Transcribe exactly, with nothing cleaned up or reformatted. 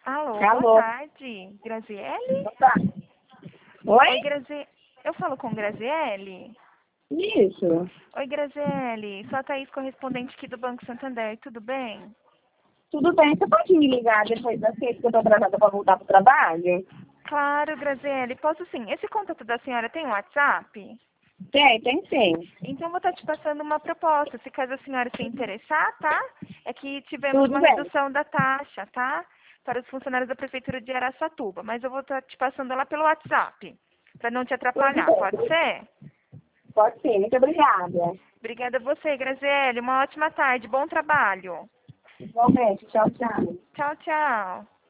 Alô, Alô. boa tarde. Graziele? Boa tarde. Oi, Oi? Grazi... Eu falo com Graziele? Isso. Oi, Graziele. Sou a Thaís, correspondente aqui do Banco Santander. Tudo bem? Tudo bem? Você pode me ligar depois das seis que eu tô atrasada para voltar pro trabalho? Claro, Graziele. Posso sim. Esse contato da senhora tem WhatsApp? Tem, tem sim. Então vou estar te passando uma proposta. Se caso a senhora se interessar, tá? É que tivemos Tudo uma bem. redução da taxa, tá? Para os funcionários da Prefeitura de Araçatuba. Mas eu vou estar te passando ela pelo WhatsApp. Para não te Tudo atrapalhar. Pode bem. ser? Pode ser. Muito obrigada. Obrigada a você, Graziele. Uma ótima tarde. Bom trabalho. Igualmente. Tchau, tchau. Tchau, tchau.